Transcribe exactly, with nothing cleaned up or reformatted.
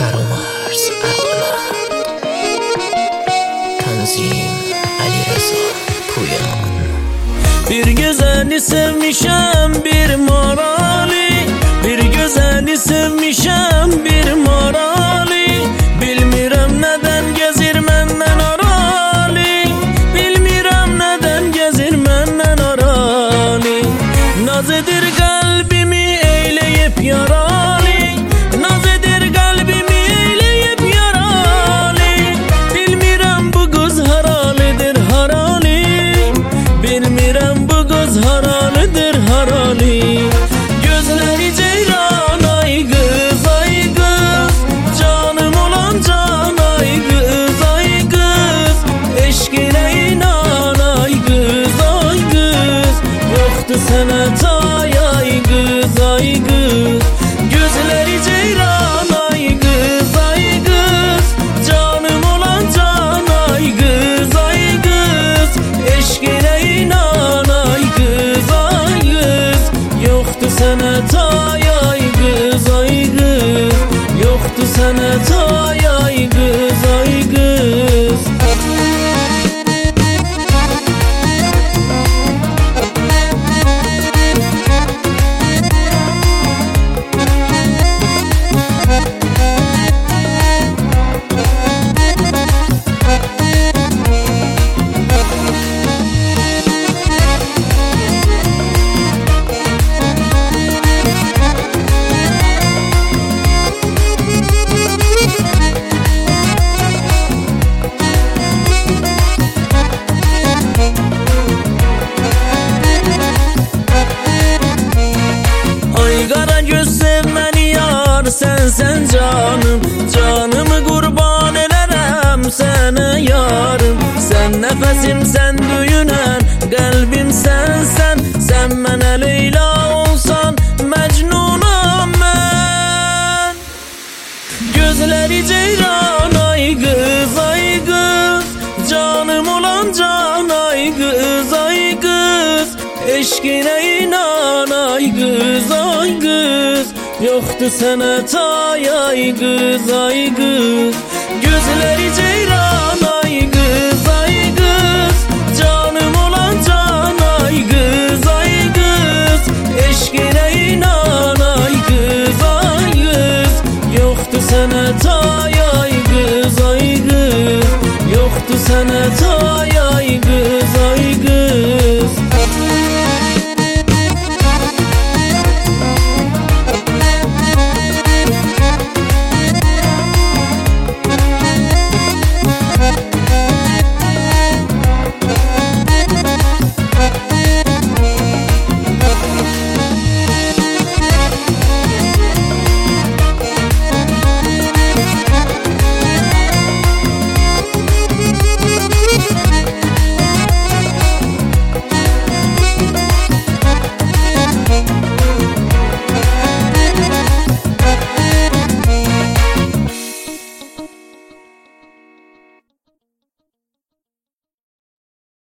فرامرز عقلم Tanzim Ali Reza Puyan. Bir güzeli sevmişem bir morali, bir güzeli sevmişem bir morali. Bilmirəm neden gezir menden arali, bilmirəm neden gezir menden arali. Naz edir kalbimi eyleyip yarali, naz edir kalbimi eyleyip yarali. Bilmirəm bu kız haralidir harali, bilmirəm bu kız haralidir harali. Gözleri ceyran ay kız ay kız, canım olan can ay kız ay kız. Eşkine inan ay kız ay kız, yoktu sana tay ay kız ay kız. Gözleri ceyran ay kız ay kız, canım olan can ay kız ay kız. Eşkine inan ay kız ay kız, yoktu sana tay ay kız ay kız. Yoktu sana tay ay kız ay kız. Ay kara göz sevmeni yar, sen sen canım. Canımı kurban ederim sana yarım. Sen nefesim, sen düğünen kalbim, sen sen. Sen bana Leyla olsan Mecnunum ben. Gözleri ceyran ay kız ay kız, canım olan can ay kız ay kız. Eşkine inan ay kız ay kız, yoktu sana tay ay kız ay kız. Gözleri ceyran